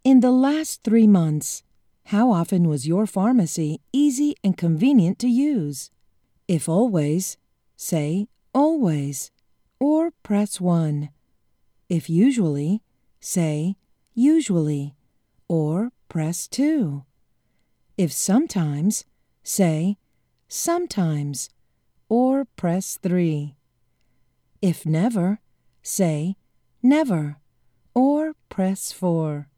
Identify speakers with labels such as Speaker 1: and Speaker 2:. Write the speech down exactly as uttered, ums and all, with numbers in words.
Speaker 1: In the last three months, how often was your pharmacy easy and convenient to use? If always, say always, or press one. If usually, say usually, or press two. If sometimes, say sometimes, or press three. If never, say never, or press four.